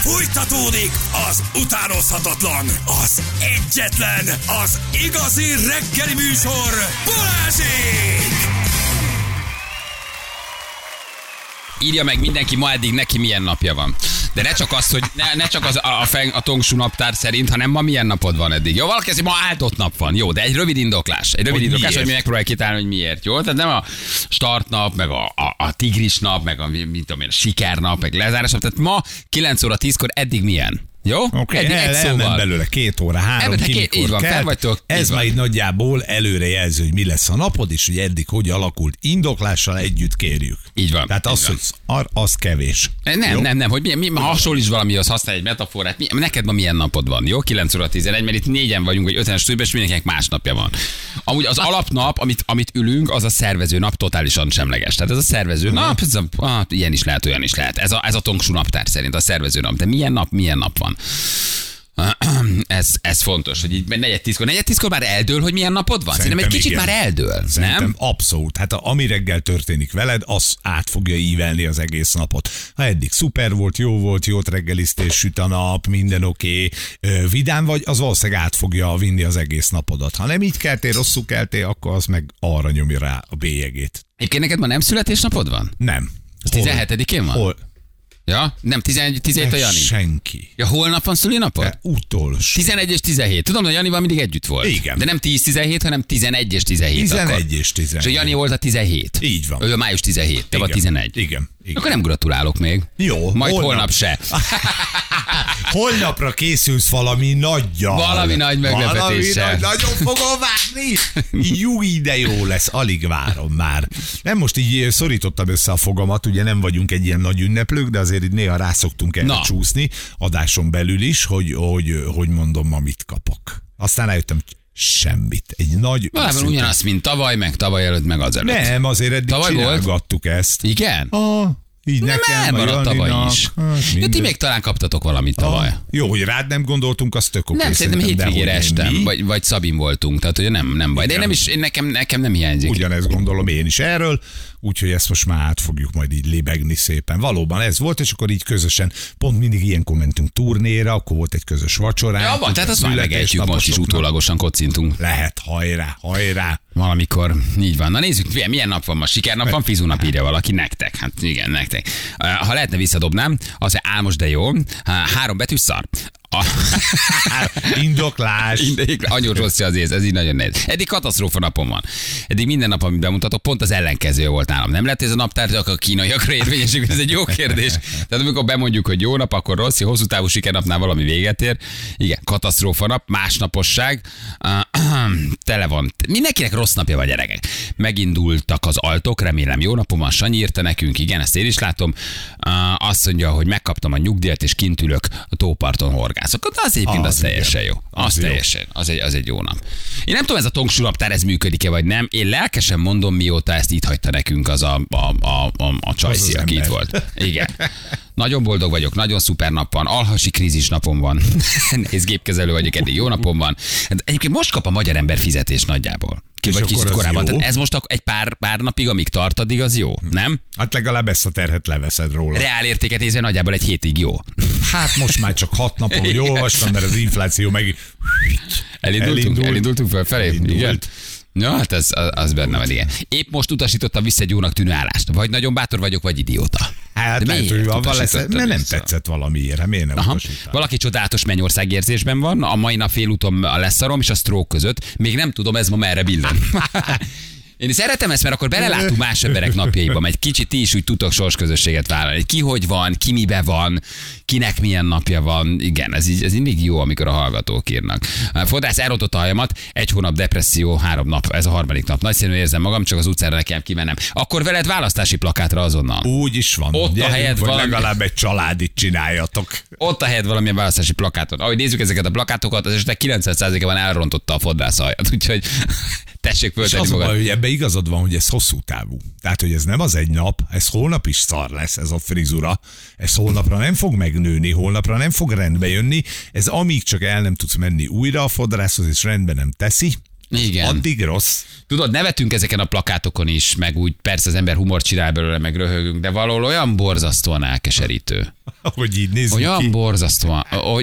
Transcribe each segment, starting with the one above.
Fújtatódik az utánozhatatlan, az egyetlen, az igazi reggeli műsor, Balázsék! Írja meg mindenki ma eddig neki milyen napja van. De ne csak az, hogy ne csak az a Tongsú naptár szerint, hanem ma milyen napod van eddig. Jó, valaki ezt ma áldott nap van. Jó, de egy rövid indoklás. Hogy mi megpróbáljuk kitálni, hogy miért. Jó, tehát nem a startnap, meg a tigris nap, meg a sikernap, meg lezárás nap. Tehát ma 9 óra 10-kor eddig milyen. Jó? Oké, elment belőle 2 óra, 3, így van, fel vagytok. Ez már így nagyjából előrejelző, hogy mi lesz a napod, és hogy eddig hogy alakult. Indoklással együtt kérjük. Így van. Tehát az, hogy az kevés. Nem, hogy mi hasonlíts valamihoz, használj egy metaforát. Neked ma milyen napod van, jó? 9 óra 11, mert itt 4-en vagyunk, vagy 5-en stúdióban, és mindenkinek más napja van. Amúgy az alapnap, amit ülünk, az a szervező nap totálisan semleges. Tehát ez a szervező nap, ilyen is lehet, olyan is lehet. Ez a Tongsú naptár szerint a szervező nap. De milyen nap van? Ez fontos, hogy így 4-10-kor már eldől, hogy milyen napod van? Szerintem egy kicsit igen. Már eldől, szerintem nem? Abszolút. Hát ami reggel történik veled, az át fogja ívelni az egész napot. Ha eddig szuper volt, jót reggeliztés, süt a nap, minden oké, vidám vagy, az valószínűleg át fogja vinni az egész napodat. Ha nem így keltél, rosszul keltél, akkor az meg arra nyomja rá a bélyegét. Egyébként neked ma nem születésnapod van? Nem. Az 17-én van? Hol? Ja? Nem, 17 a Jani? Senki. Ja, holnap van szülinapod? Utolsó. 11 és 17. Tudom, hogy Janival mindig együtt volt. Igen. De nem 10-17, hanem 11 és 17. 11 és 17. És a Jani volt a 17. Így van. Ő a május 17, te vagy 11. Igen. Akkor nem gratulálok még. Jó. Majd holnap se. Holnapra készülsz valami nagyjal. Valami nagy meglepetéssel. Nagyon fogom várni. Júj, de jó lesz, alig várom már. Nem, most így szorítottam össze a fogamat, ugye nem vagyunk egy ilyen nagy ünneplők, de azért így néha rászoktunk erre csúszni, adáson belül is, hogy mondom, ma mit kapok. Aztán eljöttem, semmit. Egy nagy... Valában ugyanazt, mint tavaly, meg tavaly előtt, meg az előtt. Nem, azért eddig tavaly csinálgattuk ezt. Igen? Így nem elmaradt tavaly is. Ja, ti még talán kaptatok valamit tavaly. Jó, hogy rád nem gondoltunk, az tök oké. Nem, szerintem hétvégére estem, vagy Szabin voltunk, tehát ugye nem baj. De nekem nem hiányzik. Ugyanezt gondolom én is erről, úgyhogy ezt most már át fogjuk majd így lébegni szépen. Valóban ez volt, és akkor így közösen, pont mindig ilyenkor mentünk turnéra, akkor volt egy közös vacsoránk. Ja, van, tehát azt már megejtjük, most is utólagosan kocintunk. Lehet, hajrá. Valamikor, így van. Na nézzük, milyen nap van ma? Sikernap van, fizunap írja valaki nektek. Hát igen, nektek. Ha lehetne visszadobnám, az álmos, de jó. 3 betű szar. Indoklás. Annyira rossz az ez így nagyon nehéz. Eddig katasztrófa napom van. Eddig minden nap, amit bemutatok, pont az ellenkező volt nálam. Nem lehet ez a naptár, csak a kínaiakra érvényesül, ez egy jó kérdés. Tehát amikor bemondjuk, hogy jó nap, akkor rossz, hosszú távú sikernapnál valami véget ér. Igen, katasztrófa nap, másnaposság. Tele van. Mindenkinek rossz napja van, gyerekek. Megindultak az altok, remélem jó napom van. Sanyi írta nekünk, igen, ezt én is látom. Azt mondja, hogy megkaptam a nyugdíjat, és kint ülök a tóparton horgászok. Az egyébként az teljesen jó. Az egy jó nap. Én nem tudom, ez a Tongsú naptár, ez működik-e vagy nem. Én lelkesen mondom, mióta ezt itt hagyta nekünk az a csajszi, aki itt volt. Igen. Nagyon boldog vagyok, nagyon szuper nap van, alhasi krízis napom van. Nézd, gépkezelő vagyok, eddig jó napom van. Egyébként most kap a magyar ember fizetés nagyjából. Vagy kicsit korábban. Tehát ez most egy pár napig, amíg tart, addig az jó, nem? Hát legalább ezt a terhet leveszed róla. Reál értéket nézve nagyjából egy hétig jó. Hát most már csak 6 napon, hogy olvastam, mert az infláció meg... Elindultunk felfelé? Igen. Ja, hát az benne van, igen. Épp most utasítottam vissza egy jónak tűnő állást. Vagy nagyon bátor vagyok, vagy idióta. Hát mert nem tetszett valamiért, miért nem utasítál? Valaki csodálatos mennyország érzésben van, a mai nap félúton a leszarom és a stroke között. Még nem tudom, ez ma merre billen. Én szeretem ezt, mert akkor belelátunk más emberek napjaiba, egy kicsit ti is úgy tudtok sorsközösséget vállalni. Ki hogy van, ki mibe van, kinek milyen napja van. Igen, ez mindig jó, amikor a hallgatók írnak. Fodrász, elrontott a hajamat, 1 hónap depresszió, 3 nap, ez a 3. nap. Nagyszerűen érzem magam, csak az utcára nekem kimennem. Akkor veled választási plakátra azonnal. Úgy is van. Ott a helyed valami... legalább egy családit csináljatok. Ott a helyed valamilyen választási plakáton. Ahogy nézzük ezeket a plakátokat, az esetek 90%-ban elrontotta a fodrász hajat. Úgyhogy tessék föltenni magad. Hogy ebbe igazad van, hogy ez hosszú távú. Tehát, hogy ez nem az egy nap, ez holnap is szar lesz, ez a frizura. Ez holnapra nem fog megnőni, holnapra nem fog rendbe jönni. Ez amíg csak el nem tudsz menni újra a fodrászhoz, és rendbe nem teszi, igen. Addig rossz. Tudod, nevetünk ezeken a plakátokon is, meg úgy persze az ember humort csinál belőle, meg röhögünk, de valahol olyan borzasztóan elkeserítő. Hogy így nézzük olyan ki. borzasztóan,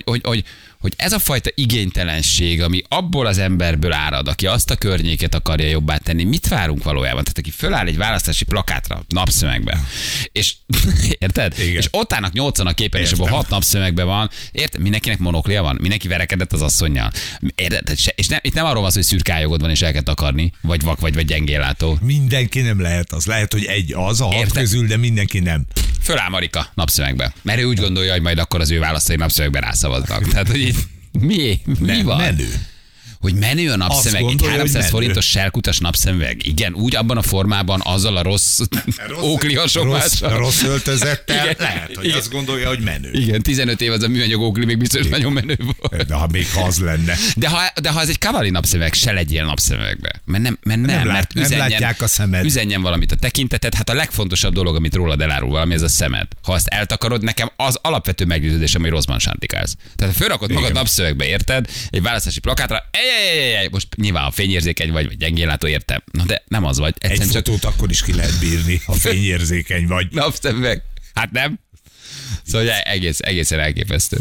hogy ez a fajta igénytelenség, ami abból az emberből árad, aki azt a környéket akarja jobbá tenni, mit várunk valójában? Tehát aki föláll egy választási plakátra, napszövegbe, és érted? Igen. És ott állnak 80 a képen, és abban 6 napszövegben van, érted? Mindenkinek monoklia van, mindenki verekedett az asszonnyal. Érted? És itt nem arról van szó, hogy szürkájogod van, és el kell takarni, vagy vak, vagy gyengéllátó. Mindenki nem lehet az. Lehet, hogy egy az a 6 közül, de mindenki nem. Föláll Marika napszövegbe. Mert ő úgy gondolja, hogy majd akkor az ő választói napszövegben rászavaznak. Tehát, hogy így, mi van? Menő. Hogy menő a napszemeg, egy gondolja, 300 forintos selkutas napszemeg. Igen, úgy abban a formában, azzal a rossz óklihasomással. Rossz öltözettel. Igen. Lehet, hogy Igen. azt gondolja, hogy menő. Igen, 15 év az a műanyag ókli, még biztos nagyon menő volt. De ha még az lenne. De ha ez egy Cavalli napszemeg, se legyél napszemegbe. Mert nem látják a szemed. Üzenjen valamit a tekinteted. Hát a legfontosabb dolog, amit rólad elárul valami, ez a szemed. Ha azt eltakarod, nekem az alapvető meggyőződésem, hogy rosszban sántikálsz. Tehát ha fölrakod magad napszövegbe, érted? Egy választási plakátra, most nyilván a fényérzékeny vagy gyengéllátó, értem. Na de nem az vagy. Egy fotót akkor is ki lehet bírni, ha fényérzékeny vagy. Napszemeg. Hát nem? Szóval egészen elképesztő.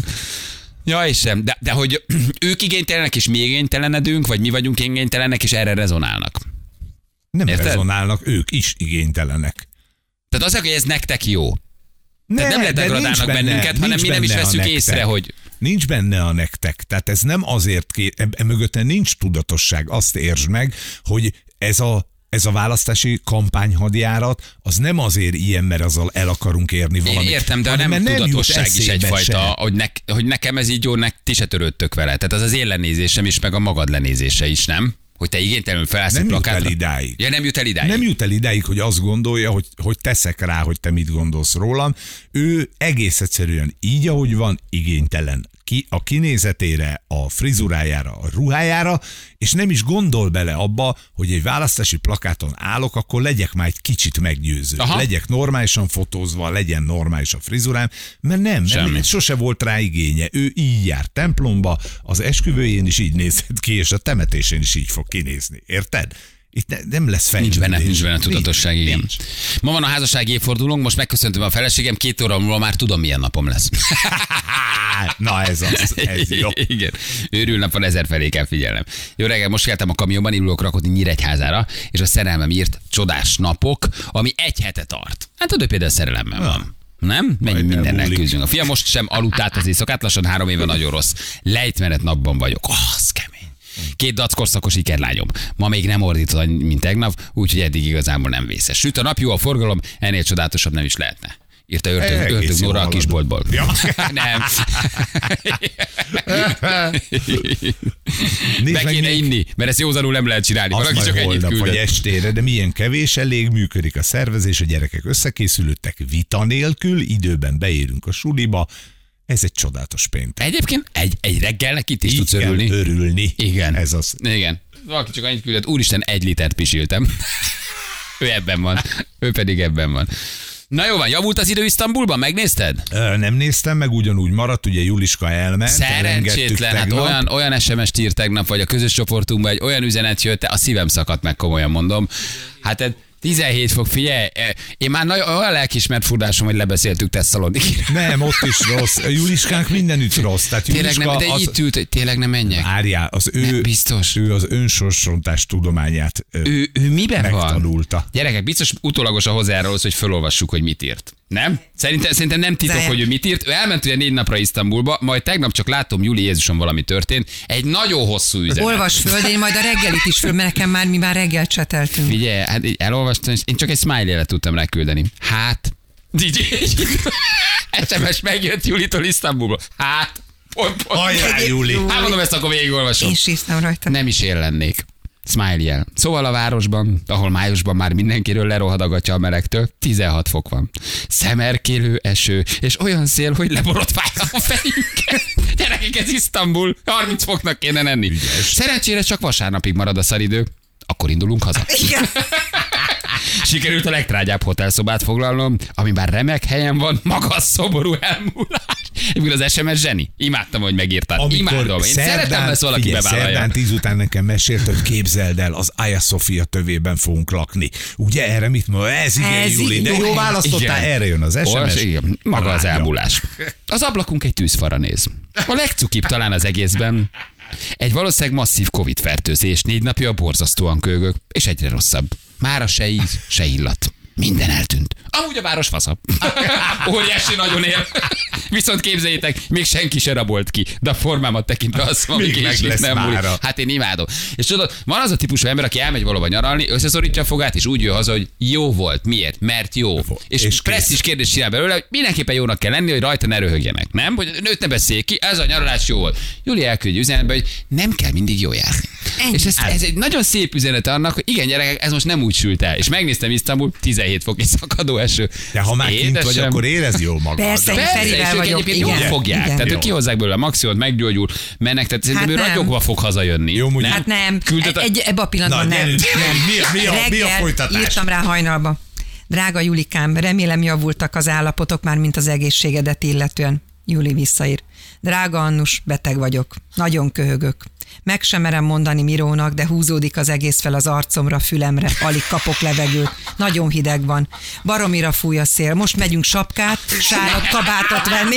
Ja, és sem. De hogy ők igénytelenek, és mi igénytelenedünk, vagy mi vagyunk igénytelenek, és erre rezonálnak. Nem érted? rezonálnak, ők is igénytelenek. Tehát az, hogy ez nektek jó. Tehát nem lehet degradálnak bennünket, hanem mi nem is veszük észre, hogy... Nincs benne a nektek. Tehát ez nem azért, mögötte nincs tudatosság. Azt értsd meg, hogy ez a választási kampányhadjárat, az nem azért ilyen, mert azzal el akarunk érni valamit. Én értem, de nem tudatosság is egyfajta, hogy nekem ez így jó, ti se törődtök vele. Tehát az az én lenézésem is, meg a magad lenézése is, nem? Hogy te igénytelenül felállsz egy plakátra. Nem jut el idáig. Ja, nem jut el idáig. Nem jut el idáig, hogy azt gondolja, hogy teszek rá, hogy te mit gondolsz rólam. Ő egész egyszerűen így, ahogy van, igénytelen. A kinézetére, a frizurájára, a ruhájára, és nem is gondol bele abba, hogy egy választási plakáton állok, akkor legyek már egy kicsit meggyőző. Aha. Legyek normálisan fotózva, legyen normális a frizurám, mert nem sose volt rá igénye. Ő így jár templomba, az esküvőjén is így nézett ki, és a temetésén is így fog kinézni. Érted? Itt nem lesz fejlődés. Nincs benne tudatosság, igen. Nincs. Ma van a házassági évfordulónk, most megköszöntöm a feleségem, 2 óra múlva már tudom, milyen napom lesz. Na ez jó. Igen. Őrül napon 1000 felé kell figyelnem. Jó reggel, most keltem a kamionban, indulok rakodni Nyíregyházára, és a szerelmem írt csodás napok, ami 1 hete tart. Hát tudod, például szerelemmel van. Nem? Mennyi mindennek küzdünk. A fiam most sem aludt át az éjszakát, lassan 3 éve nagyon rossz. Lejtmenet napban vagyok. Az kemény. 2 dackorszakos ikerlányom. Ma még nem ordít, mint tegnap, úgyhogy eddig igazából nem vészes. Süt a nap, jó a forgalom, ennél csodálatosabb nem is lehetne. Írta Ördög Nóra a kisboltból. Ja. Nem. Be kéne inni, mert ezt józanul nem lehet csinálni. Valaki csak ennyit küldött. Vagy estére, de milyen kevés, elég működik a szervezés, a gyerekek összekészülődtek vita nélkül, időben beérünk a suliba. Ez egy csodálatos péntek. Egyébként egy reggelnek itt is tudsz örülni. Örülni. Igen. Ez az. Igen. Valaki csak annyit küldött, úristen, 1 litert pisiltem. Ő ebben van. Ő pedig ebben van. Na jó van, javult az idő Isztambulban? Megnézted? Nem néztem, meg ugyanúgy maradt, ugye Juliska elment. Szerencsétlen, hát olyan SMS-t írt tegnap, vagy a közös csoportunkban egy olyan üzenet jött, a szívem szakadt meg, komolyan mondom. Hát 17 fok, figyelj, én már olyan lelkismert furdásom, hogy lebeszéltük Tesszalonikira. Nem, ott is rossz. A Juliskánk mindenütt rossz. Tehát tényleg nem, de itt ült, hogy tényleg nem menjek. Várjál, biztos. Ő az önsorsrontás tudományát ő miben megtanulta. Van? Gyerekek, biztos utólagosan hozzájárul, hogy felolvassuk, hogy mit írt. Nem? Szerintem nem titok, hogy ő mit írt. Ő elment ugye 4 napra Isztambulba, majd tegnap csak látom, Júli Jézusom, valami történt. Egy nagyon hosszú üzenet. Olvas föl, de én majd a reggelit is föl, mert nekem mi már reggel cseteltünk. Figyelj, hát elolvastam, és én csak egy smiley-et tudtam reküldeni. Hát, SMS megjött Julitól Isztambulból. Hát, pont. Ajjá, Júli. Hát mondom, ezt akkor végigolvasom. Én síztam rajta. Nem is én lennék. Smiley-jel. Szóval a városban, ahol májusban már mindenkiről lerohad a gatya a melegtől, 16 fok van. Szemerkélő eső, és olyan szél, hogy leborotválja a fejünket. Gyerekek, ez Isztambul, 30 foknak kéne lenni. Szerencsére csak vasárnapig marad a szaridő, akkor indulunk haza. Igen. Sikerült a legtrágyább hotelszobát foglalnom, ami már remek helyen van, maga a szomorú elmúlás. Amikor az SMS zseni. Imádtam, hogy megírtad. Imádom. Én szeretem, ezt valaki bevállalja. Szerdán 10 után nekem mesélt, hogy képzeld el, az Hagia Sophia tövében fogunk lakni. Ugye erre mit mondja? Ez igen, Júli, de jó választottál, erre jön az SMS. Igen, maga az elmúlás. Az ablakunk egy tűzfara néz. A legcukibb talán az egészben. Egy valószínűleg masszív Covid-fertőzés, 4 napja borzasztóan köhögök, és egyre rosszabb. Mára se íz, se illat. Minden eltűnt. Amúgy a város fasza. Óriási nagyon él. Viszont képzeljétek, még senki se rabolt ki, de a formámat tekintve azt mondom, még meg lesz nem múlik. Hát én imádom. És tudod, van az a típusú ember, aki elmegy valahova nyaralni, összeszorítja a fogát, és úgy jön haza, hogy jó volt. Miért? Mert jó. És presszis kérdést csinál belőle, hogy mindenképpen jónak kell lenni, hogy rajta ne röhögjenek. Nem? Hogy nőt ne beszélj ki, ez a nyaralás jó volt. Júli elküldje üzenetbe, hogy nem kell mindig jó járni. És ez egy nagyon szép üzenet annak, hogy igen, gyerekek, ez most nem úgy sült el. És megnéztem Isztambul, 17 fok és szakadó eső. De ha már kint vagy, akkor érezd jól magad. Persze, Ferivel vagyok. Jól fogják. Tehát ők kihozzák belőle a maximumot, meggyógyul, mennek, tehát szerintem ő ragyogva fog hazajönni. Jó, nem? Hát nem, ebbe a pillanatban nem. Mi a folytatás? Írtam rá hajnalba. Drága Julikám, remélem javultak az állapotok már, mint az egészségedet illetően. Júli visszaír. Drága Annus, beteg vagyok. Nagyon köhögök. Meg sem merem mondani Mirónak, de húzódik az egész fel az arcomra, fülemre. Alig kapok levegőt. Nagyon hideg van. Baromira fúj a szél. Most megyünk sapkát, sárat, kabátot venni.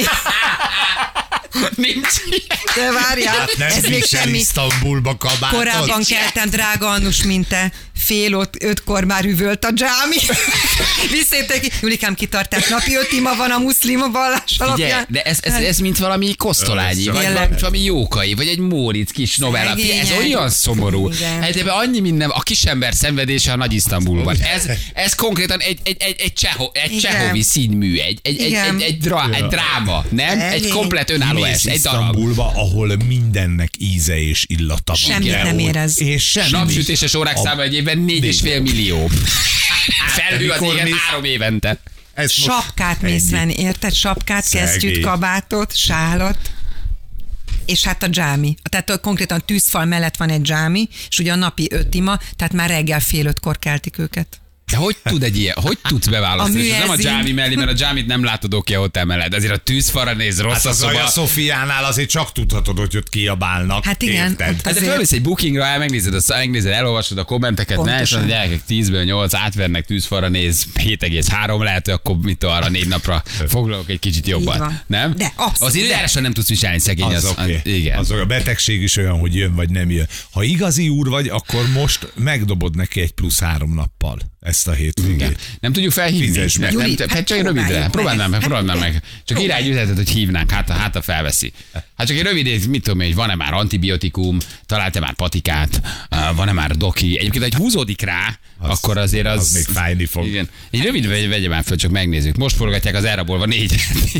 Nincs. De várjál, ez még semmi. Isztambulba kabátot. Korábban keltem, drága Annus, mint te. 4:05 már üvölt a dzsámi. Visszajöttek ki. Julikám, kitartás, napi 5 ima van a muszlim vallás alapján. De ez mint valami Kosztolányi, vagy valami Jókai, vagy egy Móricz kis novella. Ez olyan szomorú. Hát ebben annyi minden, a kisember szenvedése a Nagy Isztambulban. Ez konkrétan egy csehovi színmű, egy dráma, nem? Egy komplet önálló egy Isztambulba, ahol mindennek íze és illata van. Semmit nem érez. És napsütéses órák száma egy évben 4,5 millió. Felhő az égen 3 évente. Sapkát mész venni, érted? Sapkát, kesztyűt, kabátot, sálat. És hát a dzsámi. Tehát konkrétan tűzfal mellett van egy dzsámi, és ugye a napi 5 ima, tehát már reggel 4:30 keltik őket. De hogy tud egy ilyen, hogy tudsz beválasztani? És nem a dzsámi mellé, mert a dzsámit nem látod ki a hotel mellett. Azért a tűzfalra néz, rossz a szoba. A Szofiánál azért csak tudhatod, hogy ott kiabálnak. Hát igen. Érted? Hát de fölmész egy bookingra, megnézed, elolvasod a kommenteket, ne, és a gyerekek 10-ből 8 átvernek, tűzfalra néz, 7,3 lehet, hogy akkor mit arra 4 napra foglalok egy kicsit jobban. Nem? De az időjáráson nem tudsz viselni, szegény. Az igen. Az a betegség is olyan, hogy jön vagy nem jön. Ha igazi úr vagy, akkor most megdobod neki egy +3 nappal ezt a hétvégét. Nem tudjuk felhívni. Csak rövidre. Próbálnám meg. Csak írj egy üzenetet, hogy hívnánk, hát felveszi. Hát csak egy rövid, mit tudom én, hogy van-e már antibiotikum, találta már patikát, van-e már doki. Egyébként, hogy húzódik rá, akkor azért az még fájni fog. Igen. Egy rövid vegye már föl, csak megnézzük. Most forgatják az elrabolva 4.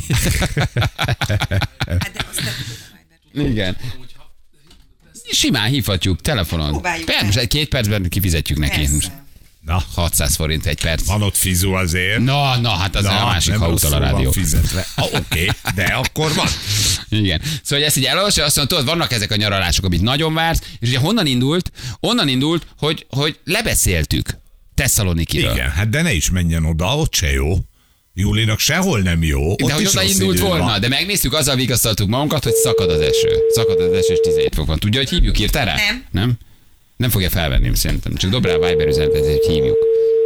Igen. Simán hívhatjuk telefonon. Persze, 2 percben kifizetjük neki. Na, 600 forint egy perc. Van ott fizu azért. Na, hát az a másik, ha utal a rádió. Oké, de akkor van. Igen. Szóval, hogy ezt így elolvasja, azt mondod, tudod, vannak ezek a nyaralások, amit nagyon vársz, és ugye honnan indult? Onnan indult, hogy lebeszéltük Tesszalonikiről. Igen, hát de ne is menjen oda, ott se jó. Júlinak sehol nem jó. De hogy oda indult volna, de megnéztük, azzal vigasztaltuk magunkat, hogy szakad az eső. Szakad az eső, és 17 fok van. Tudja, hogy hívjuk, írtál rá? Nem? Nem fogja felvenni, szerintem. Csak dob rá a Viber üzenetet, hogy hívjuk.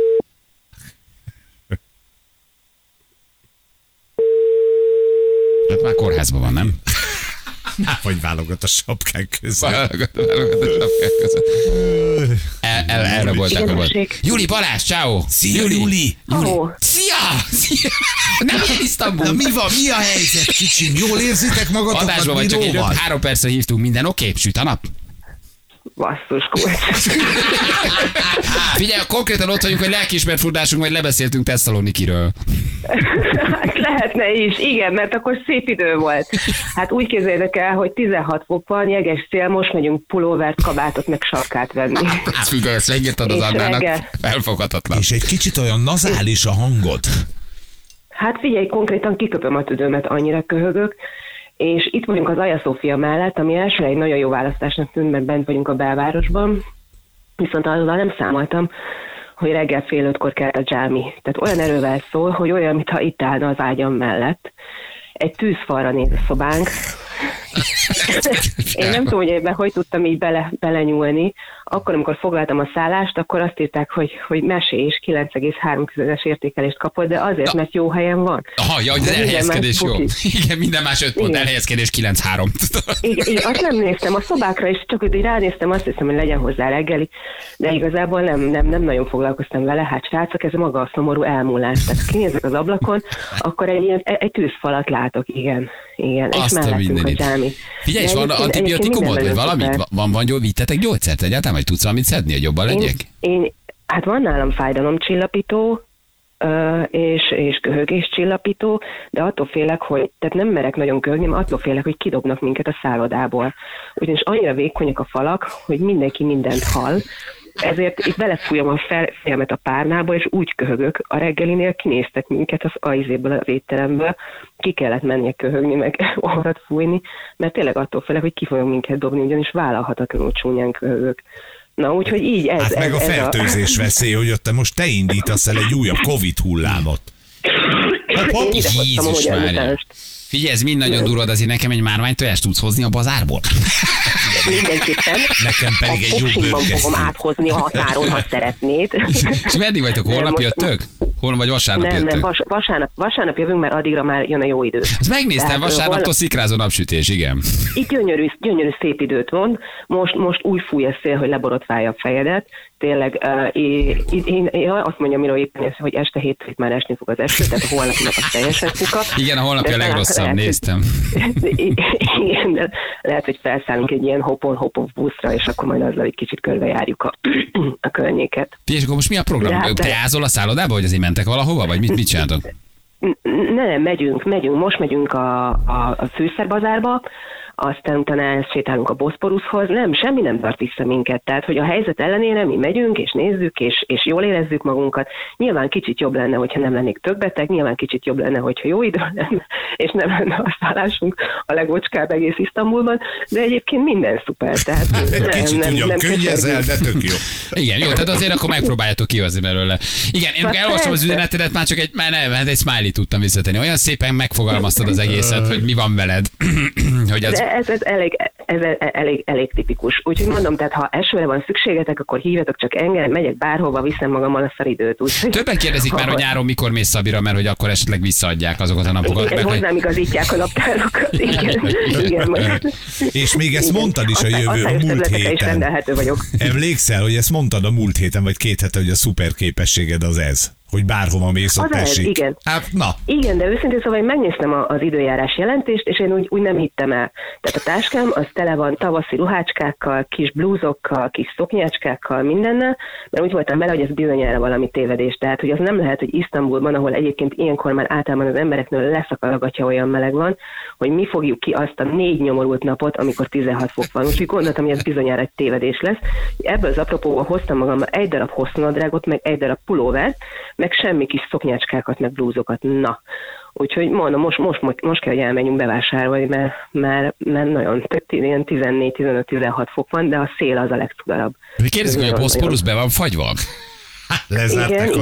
Hát már kórházban van, nem? Vagy válogat a sapkák között. Válogat a sapkák között. Elrabolták a volt. Júli, Balázs, ciao. Szia, Júli. Szia. Nem ilyen Isztambul. Na mi van, mi a helyzet, kicsim? Jól érzitek magatokat, adásban vagy, csak 3 percre hívtunk, minden oké? Süt a nap? Basszus, kulcs. Figyelj, konkrétan ott vagyunk, hogy lelkiismert furdásunk, vagy lebeszéltünk Tesszalonikiről. Hát lehetne is, igen, mert akkor szép idő volt. Hát úgy képzeljétek el, hogy 16 fok van, jeges szél, most megyünk pulóvert, kabátot, meg sapkát venni. Figyelj, ezt megírtad az Annának, felfoghatatlan. És egy kicsit olyan nazális a hangod. Hát figyelj, konkrétan kiköpöm a tüdőmet, annyira köhögök. És itt vagyunk az Hagia Sophia mellett, ami elsőre egy nagyon jó választásnak tűnt, mert bent vagyunk a belvárosban, viszont azzal nem számoltam, hogy reggel 4:30 kelt a dzsámi. Tehát olyan erővel szól, hogy olyan, mintha itt állna az ágyam mellett. Egy tűzfalra néz a szobánk. Én nem tudom, hogy ebben hogy tudtam így belenyúlni. Akkor, amikor foglaltam a szállást, akkor azt írták, hogy mesés 9,3-es értékelést kapott, de azért, mert jó helyen van. Aha, ja, hogy az elhelyezkedés jó. Igen, minden más 5 pont, elhelyezkedés 9,3. Igen, azt nem néztem a szobákra, és csak úgy ránéztem, azt hiszem, hogy legyen hozzá reggeli, de igazából nem nagyon foglalkoztam vele. Hát srácok, ez maga a szomorú elmúlás. Tehát kinézek az ablakon, akkor egy tűzfalat látok, igen. És mellettünk a dzsámi. Figyelj, és van antibiotikumod, vagy valamit? Van vittetek gyógyszert egyáltalán, vagy tudsz valamit szedni, hogy jobban legyek? Hát van nálam fájdalomcsillapító, és köhögéscsillapító, de attól félek, hogy, tehát nem merek nagyon köhögni, mert attól félek, hogy kidobnak minket a szállodából. Ugyanis annyira vékonyak a falak, hogy mindenki mindent hall, ezért itt belefújom a fejemet a párnába, és úgy köhögök. A reggelinél kinéztek minket az ajzéből, az étteremből, ki kellett mennie köhögni, meg orrat fújni, mert tényleg attól félek, hogy ki fogunk minket dobni, ugyanis vállalhatatlanul csúnyán köhögök. Na, úgyhogy így ez... Hát meg a fertőzés veszély, hogy ott te indítasz el egy újabb Covid hullámot. Jézus Mária. Figyelj, ez mind nagyon durva, de azért nekem egy márványtojást tudsz hozni a bazárból? Mindenképpen. Nekem pedig egy jó bőrkesztyű. Fogom áthozni a határon, ha szeretnéd. És meddig vagytok? Holnap jöttök? Holnap vagy vasárnap jöttök? Nem, vasárnap jövünk, mert addigra már jön a jó idő. Ezt megnéztem, vasárnaptól szikrázó napsütés, igen. Itt gyönyörű szép időt van. Most úgy fúj a szél, hogy leborotválja a fejedet. Tényleg, én azt mondjam, miről éppen, hogy este 7-től már esni fog az eső, tehát a holnapi nap az teljesen szuka. Igen, a holnapi a legrosszabb, néztem. Igen, de lehet, hogy felszállunk egy ilyen hopon buszra, és akkor majd azzal egy kicsit körbejárjuk a környéket. És akkor most mi a program? Te ázol a szállodába, vagy azért mentek valahova, vagy mit csináltok? Nem, megyünk. Most megyünk a fűszerbazárba, aztán utána elsétálunk a Boszporuszhoz. Nem, semmi nem tart vissza minket. Tehát, hogy a helyzet ellenére mi megyünk, és nézzük, és jól érezzük magunkat. Nyilván kicsit jobb lenne, hogyha nem lennék tök beteg, nyilván kicsit jobb lenne, hogyha jó idő lenne, és nem lenne a szállásunk a legocskább egész Isztambulban, de egyébként minden szuper. Tehát kicsit ugyan könnyezel, de tök jó. Igen, jó, tehát azért akkor megpróbáljátok kihozni belőle. Igen, én elolvastam az üzenetedet, már csak egy smiley tudtam visszatenni. Olyan szépen megfogalmaztad az egészet, hogy mi van veled. Hogy az... Ez elég tipikus. Úgyhogy mondom, tehát ha esőre van szükségetek, akkor hívjatok csak engem, megyek bárhova, viszem magammal a szaridőt. Többen kérdezik már, hogy nyáron mikor mész Szabira, mert hogy akkor esetleg visszaadják azokat a napokat. Igen, hozzám igazítják a naptárokat. Igen. És még ezt mondtad is a múlt héten. Emlékszel, hogy ezt mondtad a múlt héten, vagy 2 hete, hogy a szuper képességed az ez? Hogy bárhova mész, ott esik. Igen. Hát, na. Igen, de őszintén szóval én megnéztem az időjárás jelentést, és én úgy nem hittem el. Tehát a táskám az tele van tavaszi ruhácskákkal, kis blúzokkal, kis szoknyácskákkal, mindennel, mert úgy voltam vele, hogy ez bizonyára valami tévedés. Tehát, hogy az nem lehet, hogy Isztambulban, ahol egyébként ilyenkor már általában az embereknél leszakad a gatya, olyan meleg van, hogy mi fogjuk ki azt a 4 nyomorult napot, amikor 16 fok van. Úgyhogy gondoltam, hogy ez bizonyára egy tévedés lesz. Ebből az apropóból hoztam magammal egy darab hosszúnadrágot, meg egy darab pulóvert, meg semmi kis szoknyácskákat, meg blúzokat. Na. Úgyhogy mondom, most kell, hogy elmenjünk bevásárolni, mert nagyon ilyen 14-15-16 fok van, de a szél az a legszugarabb. Kérdezik, hogy a Boszporusz be van fagyva? Lezárták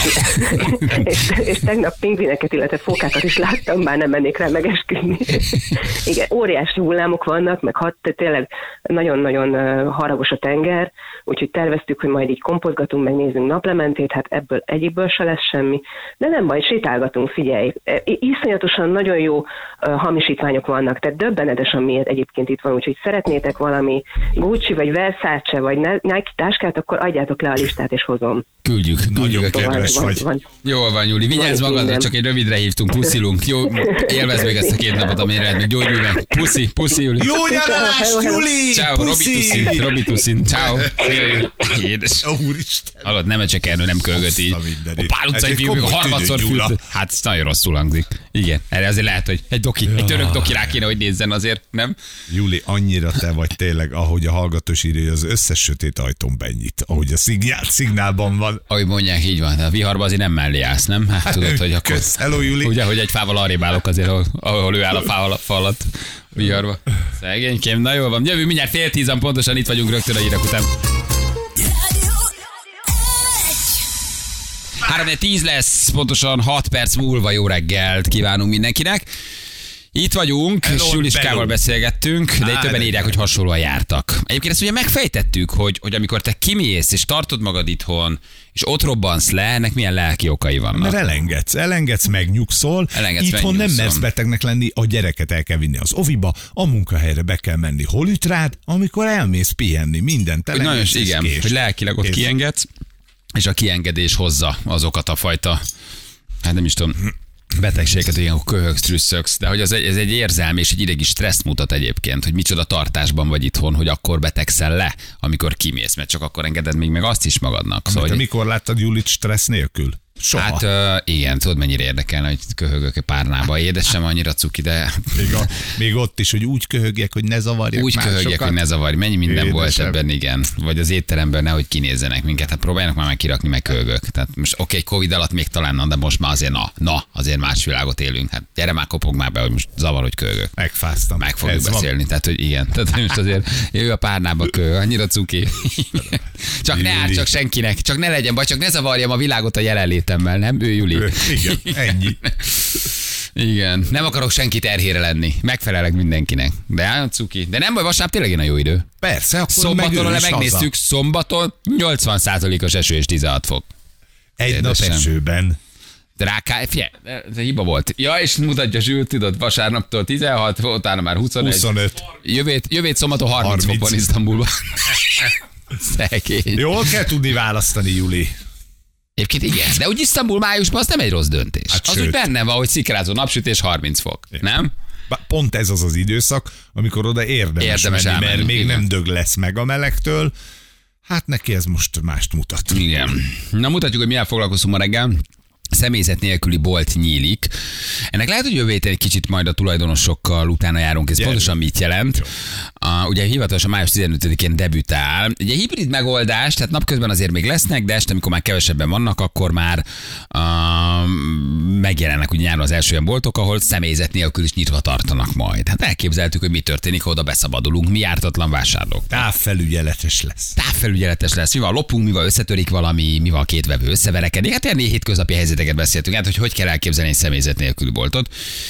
és tegnap pingvineket, illetve fókákat is láttam, bár nem mennék rá megesküdni. Igen, óriási hullámok vannak, meg tényleg nagyon-nagyon haragos a tenger, úgyhogy terveztük, hogy majd így kompozgatunk, megnézzünk naplementét, hát ebből egyikből se lesz semmi, de nem baj, sétálgatunk, figyelj. Iszonyatosan nagyon jó hamisítványok vannak, tehát döbbenetes, amiért egyébként itt van, úgyhogy szeretnétek valami Gucci, vagy Versace, vagy Nike táskát, akkor adjátok le a listát, és hozom. Küldjük. Nagyon kedves vagy. Jól van, Júli. Vigyázz magadra, csak egy rövidre hívtunk. Puszilunk. Jó, élvezd még ezt a 2 napot, amire lehet, hogy gyógyulj meg. Puszi, Júli. Jó nyarást, Júli! Ciao, Robi Tussin. Ciao. Édes. Úristen. Hallod, nem Ecsekerő, nem kölgött így. A Pál utcai fiúk, harmadszor fült. Hát ez nagyon rosszul hangzik. Igen, erre azért lehet, hogy egy török doki rá kéne, hogy nézzen azért, nem? Júli, annyira te vagy tényleg, ahogy a hallgatós írja, az összes sötét ajtón benyit, ahogy a szignálban van. Ahogy mondják, így van. A viharba azért nem mellé állsz, nem? Hát tudod, hogy akkor... Hello, Júli. Ugye, hogy egy fával arrébb állok azért, ahol ő áll a fal alatt. Viharba. Szegénykém, na jól van. Jövő mindjárt 9:30 pontosan itt vagyunk rögtön a hírek után. 3-10 lesz, pontosan 6 perc múlva jó reggelt kívánunk mindenkinek. Itt vagyunk, és Juliskával beszélgettünk, de itt többen írják, hogy hasonlóan jártak. Egyébként ezt ugye megfejtettük, hogy amikor te kimész, és tartod magad itthon, és ott robbansz le, ennek milyen lelki okai vannak. Mert elengedsz, megnyugszol. Itthon nem mersz betegnek lenni, a gyereket el kell vinni az oviba, a munkahelyre be kell menni. Hol üt rád, amikor elmész pihenni, mindent elengedsz. Igen, hogy lelkileg ott kiengedsz, és a kiengedés hozza azokat a fajta, hát nem is tudom, betegséget, ilyen köhögsz, trüsszögsz, de hogy ez egy érzelmi és egy idegi stresszt mutat egyébként, hogy micsoda tartásban vagy itthon, hogy akkor betegszel le, amikor kimész, mert csak akkor engeded még meg azt is magadnak. Szóval, te mikor láttad Julit stressz nélkül? Soha. Hát igen, tudod, mennyire érdekelne, hogy köhögök-e párnába. Édesem annyira cuki, de... Még ott is, hogy úgy köhögjek, hogy ne zavarjak úgy másokat. Köhögjek, hogy ne zavarj. Mennyi minden Édesem. volt ebben, igen. Vagy az étteremben nehogy kinézzenek minket. Hát próbáljanak már meg kirakni, meg köhögök. Tehát most oké, Covid alatt még talán, de most már azért azért más világot élünk. Hát gyere már, kopog már be, hogy most zavar, hogy köhögök. Megfáztam. Meg fogjuk beszélni, tehát hogy igen. Tehát most azért ő a párnába köhög, annyira cuki. Csak ne árt csak senkinek, csak ne legyen baj, csak ne zavarjam a világot a jelenlétemmel, nem? Ő Juli. Igen, ennyi. Igen, nem akarok senki terhére lenni. Megfelelek mindenkinek. De cuki. De nem baj, vasárnap tényleg jön a jó idő. Persze, akkor Szombaton, megnéztük, szombaton 80%-os eső és 16 fok. Egy nap esőben. Figyelj, ez hiba volt. Ja, és mutatja Zsül, tudod, vasárnaptól 16, utána már 25. Jövét szombaton 30 fok van Isztambulban. Szegény. Jól kell tudni választani, Juli. Egyébként igen, de úgy Isztambul májusban az nem egy rossz döntés. Hát az úgy benne van, hogy szikrázó napsütés 30 fok, nem? Pont ez az időszak, amikor oda érdemes menni, elmenni, mert még igen. nem dög lesz meg a melegtől. Hát neki ez most mást mutat. Igen. Na mutatjuk, hogy milyen foglalkozunk ma reggel. Személyzet nélküli bolt nyílik. Ennek lehet, hogy jövő héten egy kicsit majd a tulajdonosokkal utána járunk. Ez pontosan mit jelent? Ugye hivatalosan május 15-én debütál. Ugye hibrid megoldás, tehát napközben azért még lesznek, de este, amikor már kevesebben vannak, akkor már megjelennek ugye nyáron az első olyan boltok, ahol személyzet nélkül is nyitva tartanak majd. Hát elképzeltük, hogy mi történik, ha oda beszabadulunk. Mi ártatlan vásárlók. Távfelügyeletes lesz. Távfelügyeletes lesz. Mi van, lopunk, mi van, összetörik valami, mi van, két vevő összeverekedik. Hát ilyen hétköznapi helyzeteket beszéltünk, hát hogy kell elképzelni egy személyzet nélküli boltot.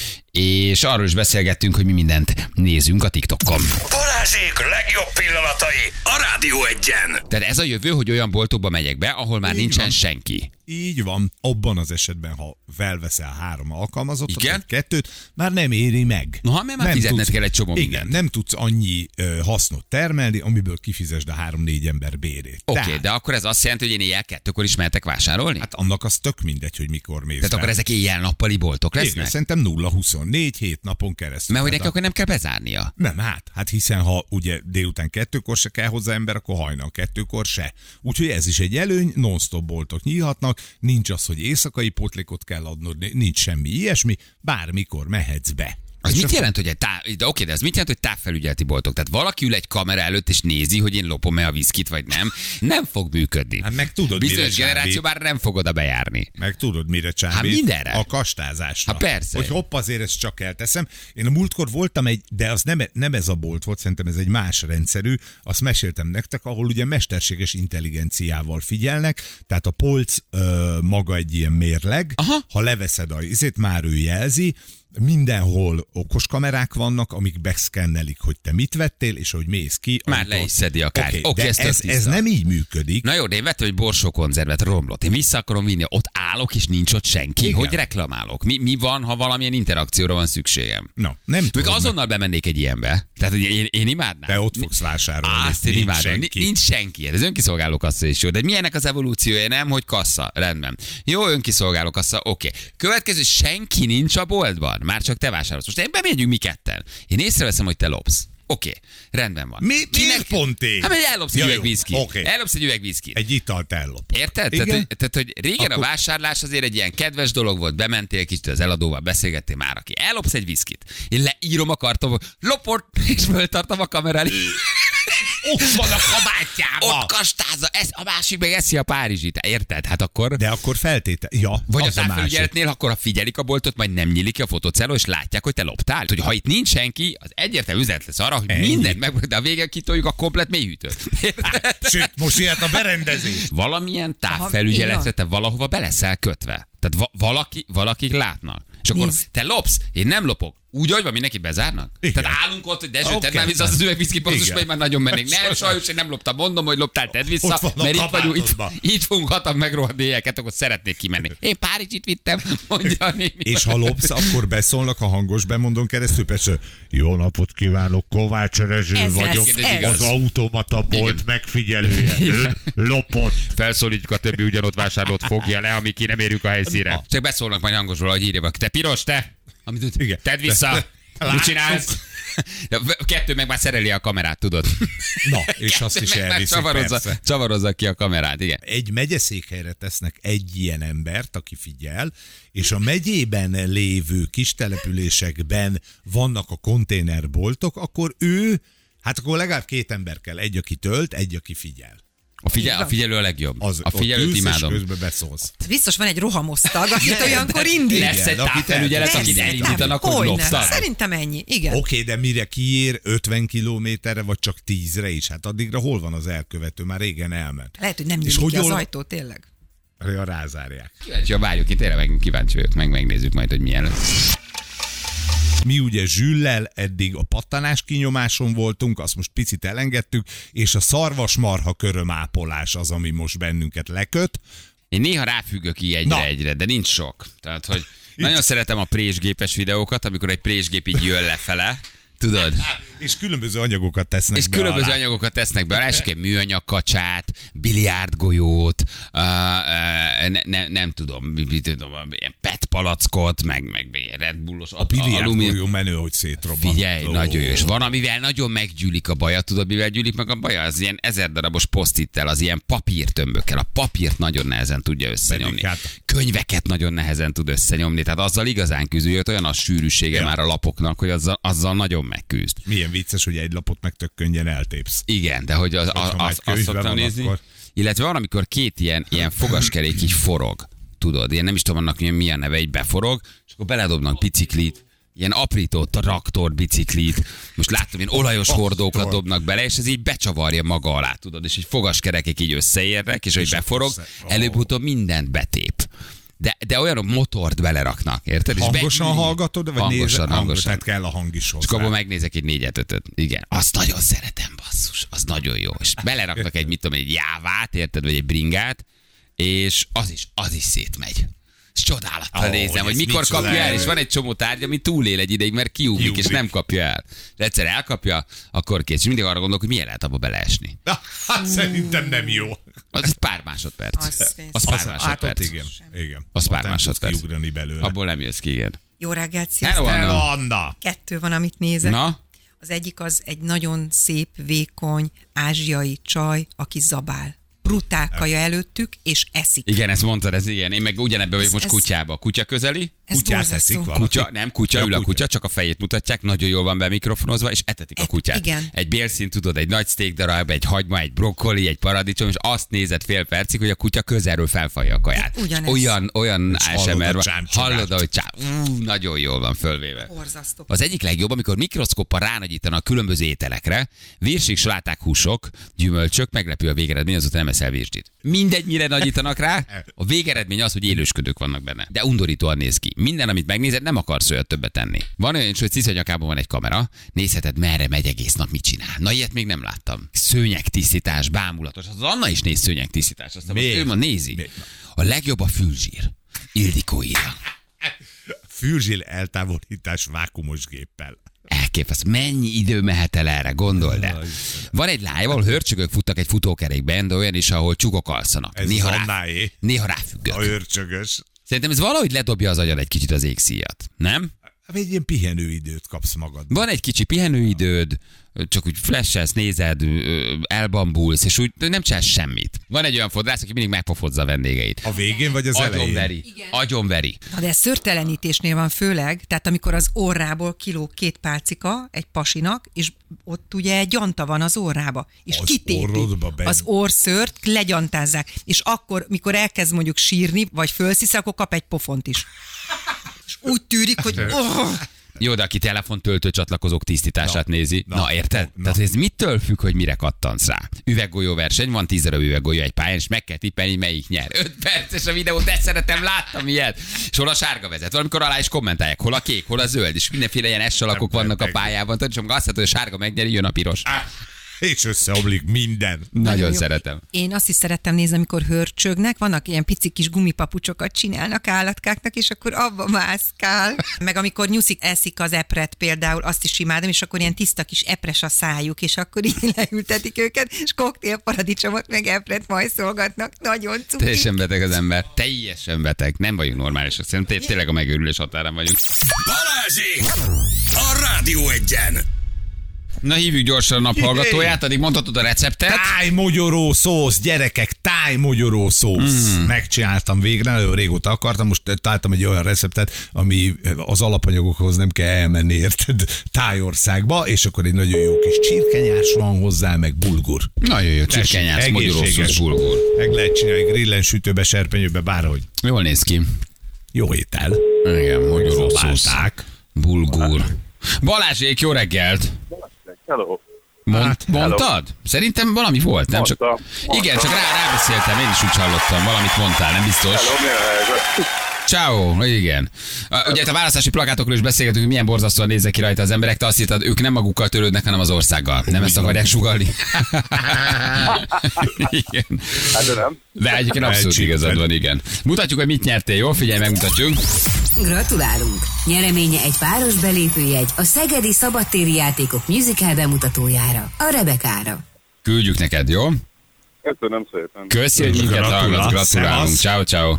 És arról is beszélgettünk, hogy mi mindent nézünk a TikTokon. Balázsék legjobb pillanatai a Rádió Egyen. Tehát ez a jövő, hogy olyan boltokba megyek be, ahol már Így nincsen van. senki. Így van, abban az esetben, ha felveszel 3 alkalmazottat, Igen? vagy 2, már nem éri meg. Noha, mert már fizetned kell egy csomó Igen, mindent. nem tudsz annyi hasznot termelni, amiből kifizesd a 3-4 ember bérét. Oké, Tehát, de akkor ez azt jelenti, hogy én éjjel 2-kor is mehetek vásárolni? Hát annak az tök mindegy, hogy mikor mész. Tehát akkor ezek éjjel-nappali boltok Igen, lesznek? szerintem 0-24, 7 napon keresztül. Mert hogy Tehát neki akkor nem kell bezárnia. Nem, hát hiszen ha ugye délután 2-kor se kell hozzá ember, akkor hajnal 2-kor se. Úgyhogy ez is egy előny, non-stop boltok nyílhatnak, nincs az, hogy éjszakai pótlékot kell adnod, nincs semmi ilyesmi, bármikor mehetsz be. Az És mit akkor- jelent, hogy de ez mit jelent, hogy távfelügyeleti boltok? Tehát valaki ül egy kamera előtt és nézi, hogy én lopom-e a viszkit, vagy nem. Nem fog működni. Hát meg tudod, Bizonyos mire generáció csábít. már nem fog oda bejárni. Meg tudod, mire csábít? Hát mindenre. A kastázásra. Hát persze. Hogy hopp, azért ezt csak elteszem. Én a múltkor voltam de az nem ez a bolt volt, szerintem ez egy más rendszerű, azt meséltem nektek, ahol ugye mesterséges intelligenciával figyelnek, tehát a polc maga egy ilyen mérleg, Aha. ha leveszed a izét, már ő jelzi, mindenhol okos kamerák vannak, amik beszkennelik, hogy te mit vettél, és hogy mész ki. Már amikor- le is szedi akár. Oké, de ez tök ez tiszta. nem így működik. Na jó, de én vettem egy borsókonzervet, romlott. Én vissza akarom vinni, ott állok, és nincs ott senki. Igen. Hogy reklamálok? Mi van, ha valamilyen interakcióra van szükségem? Na, nem Még tudom. azonnal bemennék egy ilyenbe. Tehát hogy én imádnám. Te ott fogsz vásárolni. Azt én nincs imádom. senki. Nincs senki. Ez önkiszolgáló kassa is jó. De milyennek az evolúciója, nem? Hogy kassa. Rendben. Jó, önkiszolgáló kassa. Oké. Következő, senki nincs a boltban. Már csak te vásárolsz. Most én bemegyünk mi ketten. Én észreveszem, hogy te lopsz. Oké, rendben van. Miért pont én? Hát, mert ellopsz egy Ja, üveg jó, viszkit. oké. Ellopsz egy üveg viszkit. Egy italt ellop. Érted? Igen. Tehát, hogy régen a vásárlás azért egy ilyen kedves dolog volt, bementél kicsit az eladóval, beszélgettél már, aki ellopsz egy viszkit. Én leírom a karton, lopott, és föltartom a kamerán. Ott van a kabátjában. Ott kastázza, a másik meg eszi a párizsit. Érted? Hát akkor... De akkor Ja, Vagy a az a másik. távfelügyeletnél, akkor ha figyelik a boltot, majd nem nyílik ki a fotócelló, és látják, hogy te loptál. Hogy ha itt nincs senki, az egyértelmű üzenet lesz arra, hogy mindent meg, de a végén kitoljuk a komplet mélyhűtőt. Sőt, most ilyet a berendezés. Valamilyen távfelügyeletre te valahova be leszel kötve. Tehát valakik látnak. És akkor te lopsz, én nem lopok. Úgy, hogy van, mindenki bezárnak? Igen. Tehát állunk ott, hogy Dezső, Okay. tedd már vissza az üvegviszki basszus, Igen. mert már nagyon mennék. Nem, sajnos én nem loptam, mondom, hogy loptál, tedd vissza, Ott van a mert itt vagyunk, kabátodban. itt fogunk hatan megrohadni éjjelket, akkor szeretnék kimenni. Én Párizsit vittem, mondja a néni. És ha lopsz, akkor beszólnak a hangos bemondón keresztül, persze, jó napot kívánok, Kovács Rezső Ez vagyok, lesz, ez. az automata bolt megfigyelője, lopott. Felszólítjuk a többi ugyanott vásárlót, fogja le, amíg ki nem érjük a helyszínre. Csak beszólnak majd hangosról, hogy írja, te piros, te? Amit Igen. tedd vissza. Mit csinálsz? Kettő meg már szereli a kamerát, tudod? Na, és azt is elviszik, persze. Csavarozza ki a kamerát, igen. Egy megyeszékhelyre tesznek egy ilyen embert, aki figyel, és a megyében lévő kis településekben vannak a konténerboltok, akkor akkor legalább 2 ember kell, egy, aki tölt, egy, aki figyel. A figyelő a legjobb. A ott figyelőt ülsz, imádom. És közben beszólsz. Biztos van egy rohamosztag, akit olyankor indít. Lesz egy Igen, akit távfelügyelet, akit eltűnt. elindítanak, hogy Hogyne. loptad. Szerintem ennyi, igen. Oké, de mire kiér 50 kilométerre, vagy csak 10-re is? Hát addigra hol van az elkövető? Már régen elment. Lehet, hogy nem És nyílik ki az hol- ajtó, tényleg. Ja, rázárják. Kíváncsi, várjuk, én tényleg kíváncsi vagyok, megnézzük majd, hogy milyen lesz. Mi ugye Zsüllel eddig a pattanás kinyomáson voltunk, azt most picit elengedtük, és a szarvasmarha körömápolás az, ami most bennünket leköt. Én néha ráfüggök így egyre, de nincs sok. Tehát, hogy nagyon szeretem a présgépes videókat, amikor egy présgép így jön lefele, tudod? És különböző anyagokat tesznek És be különböző alá. anyagokat tesznek be, és egy műanyag kacsát, biliárdgolyót, nem tudom, ilyen PET palackot, meg Red Bullos. A biliárdgolyó menő, hogy szétrobban. Figyelj, nagyon jó. És van, amivel nagyon meggyűlik a baja. Tudod, mivel gyűlik meg a baja? Az ilyen 1000 darabos posztittel, az ilyen papírtömbökkel. A papírt nagyon nehezen tudja összenyomni. Könyveket nagyon nehezen tud összenyomni. Tehát azzal igazán küzdő, hogy olyan a sűrűsége már a lapoknak, hogy azzal nagyon megküzd. Milyen vicces, hogy egy lapot meg tök könnyen eltépsz. Igen, de hogy azt szoktam nézni. Akkor... Illetve van, amikor 2 ilyen fogaskerék így forog. Tudod, ilyen nem is tudom annak milyen neve, így beforog, és akkor beledobnak biciklit, ilyen aprító traktor biciklit, most láttam, ilyen olajos hordókat dobnak bele, és ez így becsavarja maga alá, tudod, és így fogaskerekek így összeérnek, és hogy beforog, előbb-utóbb mindent betép. De olyan motort beleraknak, érted? Hangosan hallgatod, vagy hangosan. Tehát kell a hang is hozzá. És akkor megnézek egy 4-5-öt. Igen. Azt nagyon szeretem, basszus. Az nagyon jó. És beleraknak egy jávát, érted, vagy egy bringát, és az is szétmegy. És csodálattal nézem, hogy mikor kapja el, és van egy csomó tárgy, ami túlél egy ideig, mert kiugrik, és nem kapja el. De egyszer elkapja, akkor kész. És mindig arra gondolok, hogy milyen lehet abba beleesni. Hát szerintem nem jó. Az pár másodperc. Az pár másodperc. Igen. Az pár másodperc. Kiugrani belőle. Abból nem jössz ki, igen. Jó reggelt, Hello, sziasztok! Anna! 2 van, amit nézek. Na? Az egyik az egy nagyon szép, vékony, ázsiai csaj, aki zabál. Brutál kaja előttük, és eszik. Igen, ezt mondtad, ez igen. Én meg ugyanebben vagyok most kutyába. Kutya közeli? Ez Kutyát borzasztó. eszik valaki? Kutya, ül a kutya, csak a fejét mutatják, nagyon jól van bemikrofonozva, és etetik a kutyát. Igen. Egy bélszín, tudod, egy nagy steak darab, egy hagyma, egy brokkoli, egy paradicsom, és azt nézed fél percig, hogy a kutya közelről felfalja a kaját. Ugyanez. Olyan ASMR van. csámcsogást. Hallod, hogy nagyon jól van fölvéve. Borzasztó. Az egyik legjobb, amikor mikroszkoppal ránagyítanak a különböző ételekre, virsik, saláták, húsok, gyümölcsök, meglepő a végeredmény, azután nem eszel virsgyit. Mindegynyire nagyítanak rá, a végeredmény az, hogy élősködők vannak benne. De undorítóan néz ki. Minden, amit megnézed, nem akarsz olyat többet tenni. Van olyan is, hogy sziszonyakában van egy kamera, nézheted, merre megy, egész nap mit csinál. Na, ilyet még nem láttam. Szőnyegtisztítás, bámulatos. Az Anna is néz szőnyegtisztítás. Aztán most ő ma nézi. A legjobb a fülzsír. Ildikó írja. Fülzsil eltávolítás vákumos géppel. Elképesztő. Mennyi idő mehet el erre, gondold el. Van egy live, ahol hörcsögök futtak egy futókerékben, de olyan is, ahol csukok alszanak. Ez néha ráfüggök. A hörcsögös. Szerintem ez valahogy ledobja az agyad egy kicsit az égszíjat, nem? Egy ilyen pihenőidőt kapsz magad. Van egy kicsi pihenőidőd, csak úgy flashelsz, nézed, elbambulsz, és úgy nem csinálsz semmit. Van egy olyan fodrász, aki mindig megpofodza a vendégeit. A végén vagy az elején? Agyonveri. Na de szőrtelenítésnél van főleg, tehát amikor az orrából kilóg 2 pálcika egy pasinak, és ott ugye egy gyanta van az orrába, és kitépi az orrszőrt, legyantázzák, és akkor, mikor elkezd mondjuk sírni, vagy fölszisz, akkor kap egy pofont is. És úgy tűrik, hogy... Jó, de aki telefontöltő csatlakozók tisztítását nézi. Na érted? Tehát ez mitől függ, hogy mire kattansz rá? Üveggolyó verseny, van 10 darab üveggolyó egy pályán, és meg kell tippelni, melyik nyer. 5 perces a videó, de szeretem, láttam ilyet. És hol a sárga vezet, valamikor alá is kommentálják, hol a kék, hol a zöld, és mindenféle ilyen S-alakok vannak a pályában. Tehát, és amikor azt látod, hogy a sárga megnyeri, jön a piros. És összeomlik minden. Nagyon szeretem. Én azt is szerettem nézni, amikor hörcsögnek, vannak ilyen pici kis gumipapucsokat csinálnak állatkáknak, és akkor abba mászkál. Meg amikor nyuszik eszik az epret például, azt is imádom, és akkor ilyen tiszta kis epres a szájuk, és akkor így leültetik őket, és koktélparadicsomot meg epret majszolgatnak. Nagyon cuki. Teljesen beteg az ember. Teljesen beteg. Nem vagyunk normálisak. Szerintem tényleg a megőrülés határán vagyunk. Balázsék! A Rádió Egyen! Na hívjuk gyorsan a naphallgatóját, addig mondhatod a receptet. Tájmogyoró szósz, gyerekek, tájmogyoró szósz. Megcsináltam végre, nagyon régóta akartam, most találtam egy olyan receptet, ami az alapanyagokhoz nem kell elmenni, érted, Tájországba, és akkor egy nagyon jó kis csirkenyás van hozzá, meg bulgur. Nagyon jó, csirkenyás, mogyoró szósz, bulgur. Meg lehet csinálni grillen, sütőbe, serpenyőbe, bárhogy. Jól néz ki. Jó étel. Igen, mogyoró szósz, bulgur. Balázsék, jó reggelt! Hello. Mondtad? Szerintem valami volt, nem csak... Igen, csak rábeszéltem, én is úgy hallottam, valamit mondtál, nem biztos. Ciao, igen. Ugye a választási plakátokról is beszélgetünk, hogy milyen borzasztóan néznek ki rajta az emberek, te azt hittad, ők nem magukkal törődnek, hanem az országgal. Nem ezt akarják sugallni? Igen. Hát de nem. De egyébként abszolút igazad van, igen. Mutatjuk, hogy mit nyertél, jó? Figyelj, megmutatjuk. Gratulálunk! Nyereménye egy páros belépőjegy a Szegedi Szabadtéri Játékok musical bemutatójára, a Rebekára. Küldjük neked, jó? Köszönöm szépen. Köszi, hogy minket hallgatsz, gratulálunk. Ciao, ciao.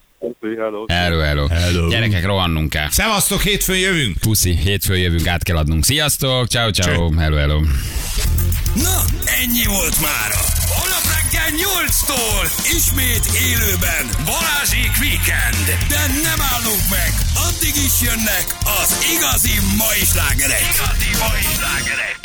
Hello. Gyerekek, rohannunk kell. Szevasztok, hétfőn jövünk. Puszi, hétfőn jövünk, át kell adnunk. Sziasztok, ciao. Hello. Na, ennyi volt mára. Holnap reggel 8-tól ismét élőben Balázsék Weekend. De nem állunk meg, addig is jönnek az igazi mai slágerek.